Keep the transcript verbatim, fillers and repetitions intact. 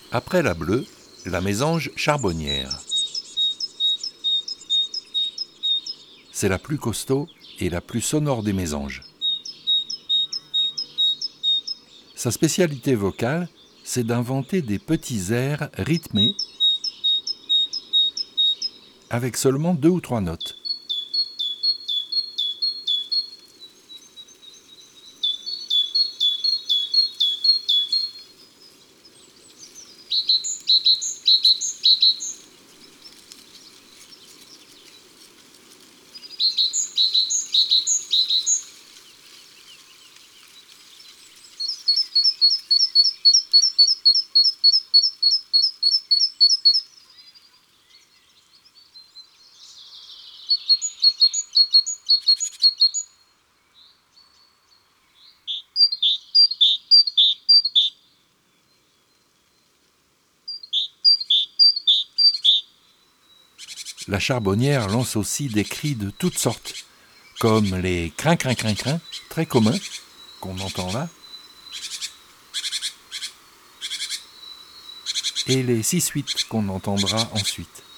Après la bleue, la mésange charbonnière. C'est la plus costaud et la plus sonore des mésanges. Sa spécialité vocale, c'est d'inventer des petits airs rythmés avec seulement deux ou trois notes. La charbonnière lance aussi des cris de toutes sortes, comme les crin-crin-crin-crin, très communs, qu'on entend là, et les six huit qu'on entendra ensuite.